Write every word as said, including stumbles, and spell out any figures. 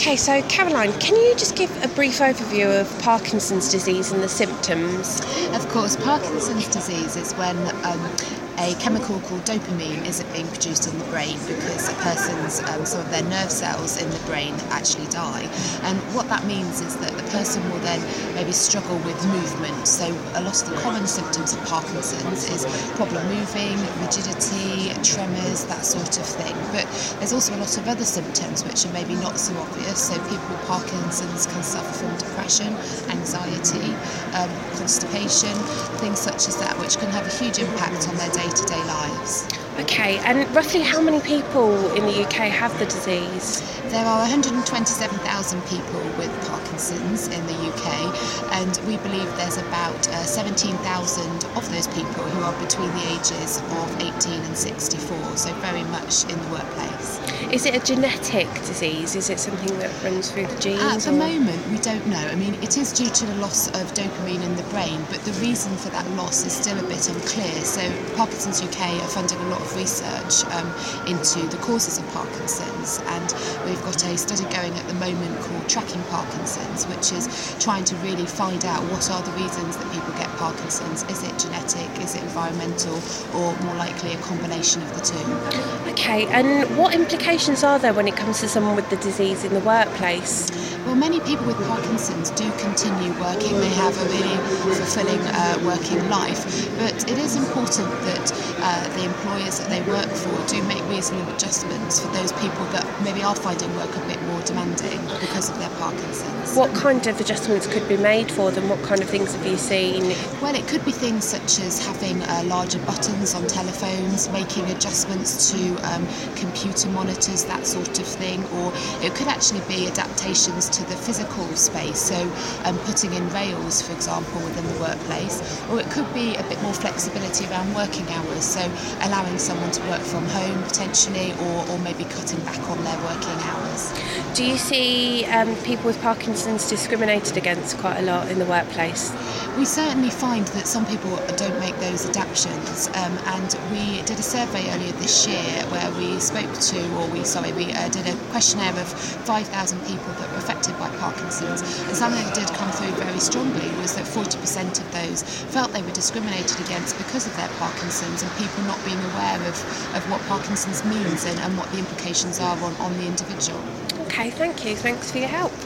Okay, so Caroline, can you just give a brief overview of Parkinson's disease and the symptoms? Of course, Parkinson's disease is when um, a chemical called dopamine isn't being produced in the brain because a person's um, some of their nerve cells in the brain actually die. And what that means is that the person will then maybe struggle with movement. So a lot of the common symptoms of Parkinson's is problem moving, rigidity, tremors, that sort of thing. But there's also a lot of other symptoms which are maybe not so obvious. So people with Parkinson's can suffer from depression, anxiety, um, constipation, things such as that, which can have a huge impact on their day-to-day lives. Okay, and roughly how many people in the U K have the disease? There are one hundred twenty-seven thousand people with Parkinson's in the U K, and we believe there's about uh, seventeen thousand of those people who are between the ages of eighteen and sixty-four, so very much in the workplace. Is it a genetic disease? Is it something that runs through the genes? At the or? moment, we don't know. I mean, it is due to the loss of dopamine in the brain, but the reason for that loss is still a bit unclear. So Parkinson's U K are funding a lot of research um, into the causes of Parkinson's, and we've got a study going at the moment called Tracking Parkinson's, which is trying to really find out what are the reasons that people get Parkinson's. Is it genetic, is it environmental, or more likely a combination of the two? Okay, and what implications are there when it comes to someone with the disease in the workplace? Well, many people with Parkinson's do continue working. They have a really fulfilling uh, working life, but it is important that uh, the employers that they work for do make reasonable adjustments for those people that maybe are finding work a bit more demanding because of their Parkinson's. What kind of adjustments could be made for them? What kind of things have you seen? Well, it could be things such as having uh, larger buttons on telephones, making adjustments to um, computer monitors, that sort of thing, or it could actually be adaptations to the physical space, so um, putting in rails, for example, within the workplace, or it could be a bit more flexibility around working hours, so allowing someone to work from home potentially, or, or maybe cutting back on their working hours. Do you see um, people with Parkinson's discriminated against quite a lot in the workplace? We certainly find that some people don't make those adaptations, um, and we did a survey earlier this year where we spoke to, or we, sorry, we uh, did a questionnaire of five thousand people that were affected by Parkinson's, and something that did come through very strongly was that forty percent of those felt they were discriminated against because of their Parkinson's, and people not being aware of, of what Parkinson's means and, and what the implications are on, on the individual. Okay, thank you. Thanks for your help.